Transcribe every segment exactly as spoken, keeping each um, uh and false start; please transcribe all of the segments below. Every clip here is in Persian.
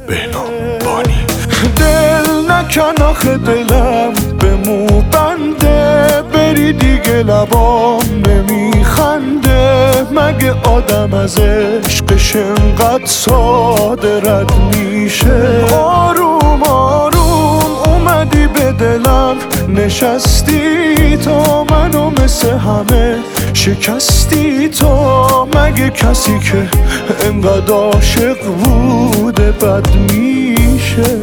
بهنام بانی. دل نکن آخه دلم به مو بنده، بری دیگه لبام نمیخنده. مگه آدم از عشقش انقدر ساده رد میشه؟ آروم آروم اومدی به دلم نشستی، تا منو مثل همه شکستی. تو مگه کسی که انقدر عاشق بوده بد میشه؟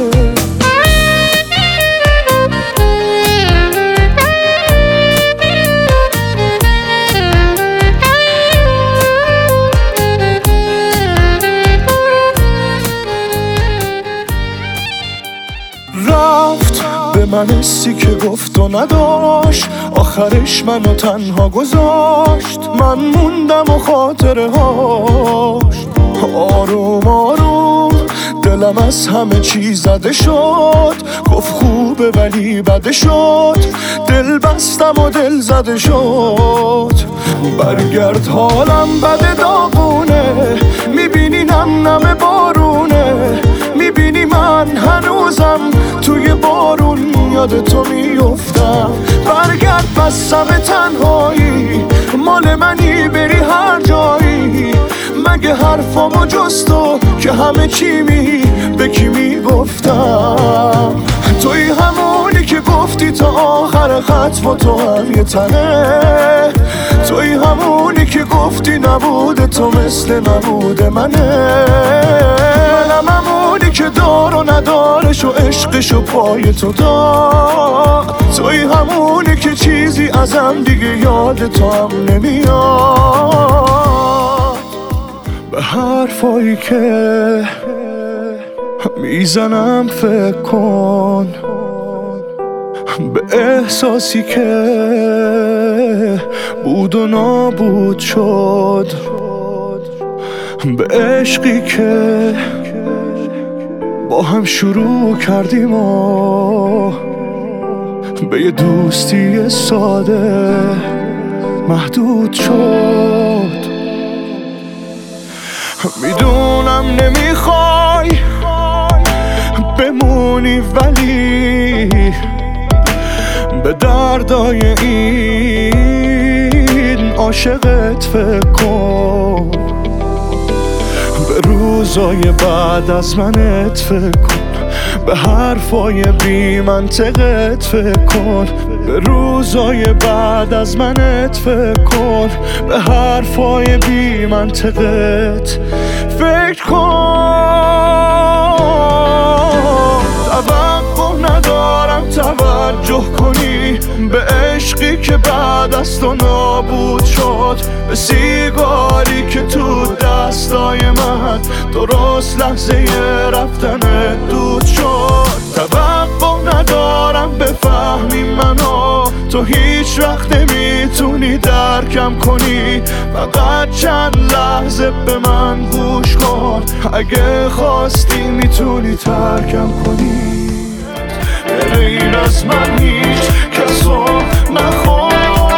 رفت به من حسی که گفت و نداشت، آخرش منو تنها گذاشت. من موندم و خاطره هاش. آروم آروم دلم از همه چی زده شد، گفت خوبه ولی بده شد. دل بستم و دل زده شد. برگرد حالم بده داغونه، میبینی نم نم بارونه. میبینی من هنوزم توی بارون یاد تو میفتم. برگرد بس همه تنهایی، مال منی بری هر جایی. مگه حرفامو جز تو که همه چی می به کی میگفتم؟ توی همونی که گفتی تا آخر خط با تو هم یه تنه. توی همونی که گفتی نبوده تو مثل نبوده منه. منم همونی که دار و ندارش و عشقش و پای تو داد. توی همونی که چیزی ازم دیگه یاد تو هم نمیاد. به حرفایی که میزنم فکر کن، به احساسی که بود و نابود شد، به عشقی که با هم شروع کردیم و به یه دوستی ساده محدود شد. میدونم نمیخوای بمونی ولی به دردای این عاشقت فکر کن. به روزای بعد از منت فکر کن، به حرفای بی منطقت فکر کن. به روزای بعد از منت فکر کن، به حرفای بی منطقت فکر کن. توقع ندارم توجه کنی به عشقی که بعد از تو نابود شد، به سیگاری که تو دستای من درست لحظه رفتن دود شد. توقع ندارم بفهمی منو، تو هیچ وقت نمیتونی درکم کنی. فقط چند لحظه به من گوش کن، اگه خواستی میتونی ترکم کنی. غیر از من هیچ کسو نخواد.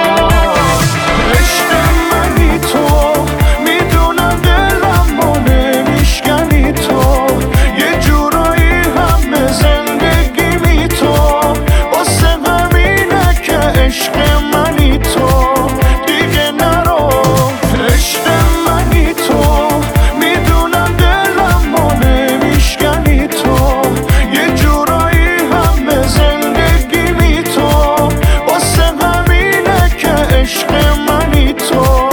عشق منی تو، میدونم دلم و نمیشکنی تو. یه جورایی همه زندگیمی تو، واسه همینه که عشق منی تو دیگه نرو. عشق منی تو، میدونم دلم و نمیشکنی تو. یه جورایی همه زندگیمی تو، واسه همینه که عشق منی تو.